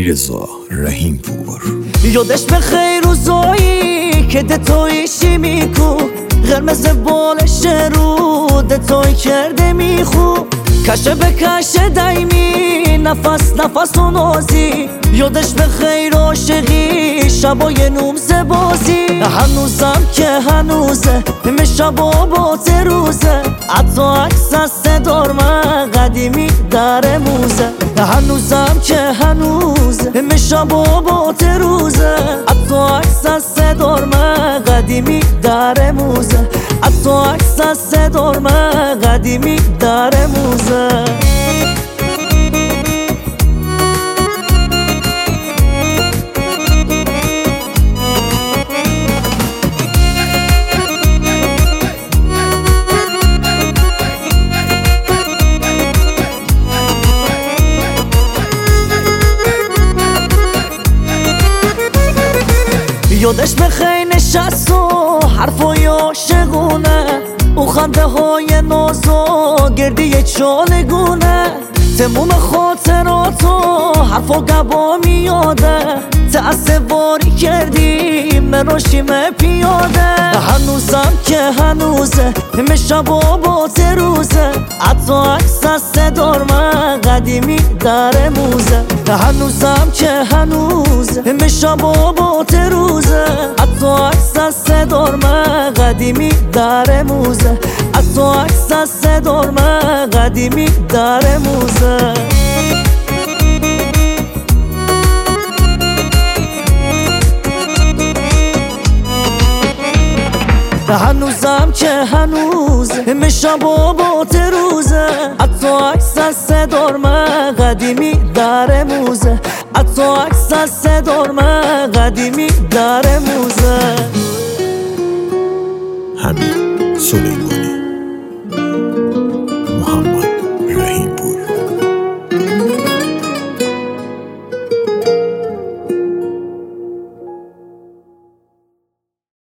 علیرضا رحیم پور. یادش به خیر روزایی که دتویشی میکو قرمز بالش رو دتوی کرده میخو کشه به کشه دایمی نفس و نازی یادش به خیر عاشقی شبای نومزه بازی هنوزم که هنوزه همه شبا با روزه حتی عکس از صدار من قدیمی در موزه هنوزم که هنوزه همه شبا با روزه حتی عکس از صدار من قدیمی در موزه حتی عکس از صدار من قدیمی در موزه. یادش به خیلی نشست و حرفای عاشقونه او خنده های ناز و گردی چالگونه تموم خاطرات و حرفا گبا میاده تأثیواری کردی مراشیم پیاده هنوزم که هنوزه همه شبا با روزه حتی عکس از صدار من قدیمی در موزه هنوزم که هنوزه همه شبا با روزه حتی عکس از صدار من قدیمی در موزه حتی عکس از صدار من قدیمی در موزه. هنوزم که هنوز همه شبا با روزه حتی عکس از صدار من قدیمی در موزه حتی عکس از صدار من قدیمی در موزه. حمید سلیمانی.